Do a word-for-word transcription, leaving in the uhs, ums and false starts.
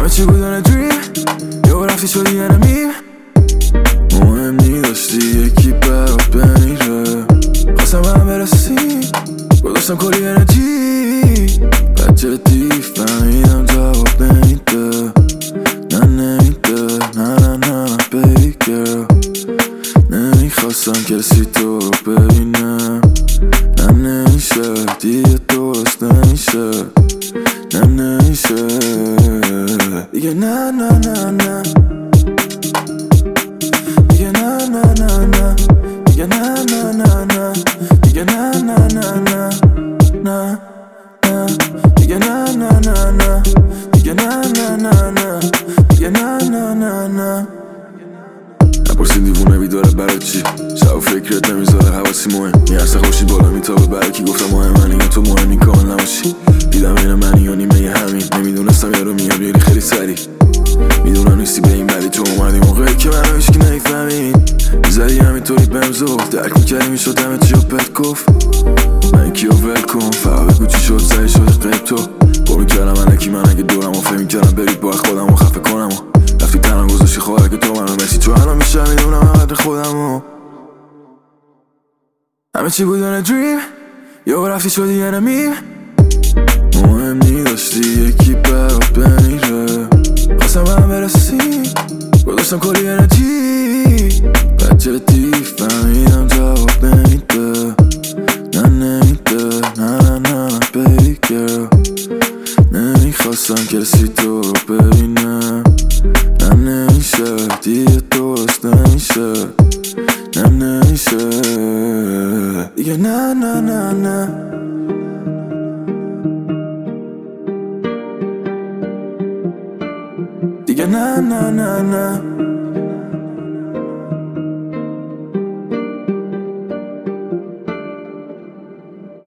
چی بودن دریم یه رفتی شدی یه نمیم مهم نی داشتی یکی برات بمیره خواستم هم برسی گذاشتم کلی انرژی بعد جدی فهمیدم جواب نمیده نه نمیده نه نه نه نه baby girl نمیخواستم کسی تو رو ببینه نه نمیشه دیگه درست نمیشه نه نمیشه دیگه نه نه نه نه دیگه نه نه نه نه دیگه نه نه نه نه دیگه نه نه نه نه نه نه دیگه نه نه نه نه دیگه نه نه نه نه دیگه نه نه نه نه نپرسین دیوونه بیداره برای چی شب و فکرت نمیذاره حواسی مهم میرسه خوشی بالا میتابه برای کی گفتم مهم منی یا تو مهمی کامل نباشی دیدم این منی یا نیمه یه همین نمیدونستم یارو میاد یاری خیلی سری میدونم نیستی به این بدی تو اومدی موقعی که منو هیچکی نمیفهمید میزدی همینطوری بهم زور درک میکردی میشد همه چی رو بهت گفت من کیو ول کن فقط بگو چی شد سعی شده قیب تو با میکردم من اکی من اگه دورم و فهم میکردم برید باید خودم رو خفه کنم و رفتی تنم گذاشتی خواهر که تو منو مسی تو الان میشه میدونم هم قدر خودم و همه چی بودن دریم یه رفتی شدی یه نمیم مهم نی داشتی یکی برات بمیره خواستم هم برسی گذاشتم کلی انرژی بعد جدی فهمیدم جواب نمیده نه نمیده نه نه نه نه baby girl نمیخواستم کسی تو رو ببینه نه نمیشه دیگه درست نمیشه نه نمیشه دیگه نه نه نه نه دیگه نه نه نه نه